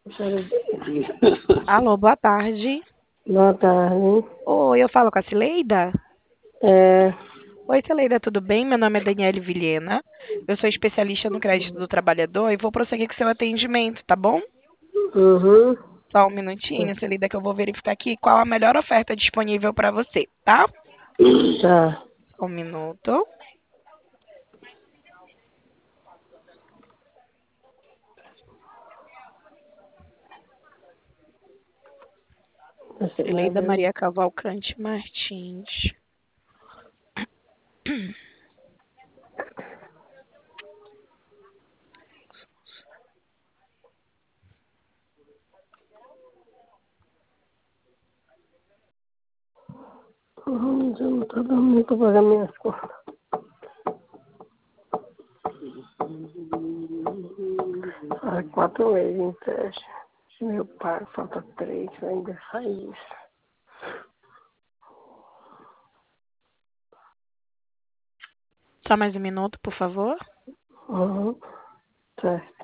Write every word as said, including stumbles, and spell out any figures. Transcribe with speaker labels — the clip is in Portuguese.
Speaker 1: Alô, boa tarde.
Speaker 2: Boa tarde.
Speaker 1: Oi, eu falo com a Cileida?
Speaker 2: É,
Speaker 1: Oi, Cileida, tudo bem? Meu nome é Daniele Vilhena. Eu sou especialista no crédito do trabalhador e vou prosseguir com seu atendimento, tá bom?
Speaker 2: uhum,
Speaker 1: Só um minutinho, Cileida, que eu vou verificar aqui qual a melhor oferta disponível para você, tá?
Speaker 2: tá.
Speaker 1: Um minuto.
Speaker 2: Você vai
Speaker 1: Cileida
Speaker 2: ver.
Speaker 1: Maria Cavalcante Martins.
Speaker 2: Uhum, eu não tô dando pra pagar minhas contas. Há quatro meses em teste. Meu pai, falta três, ainda sai isso.
Speaker 1: Só mais um minuto, por favor.
Speaker 2: Uhum, certo.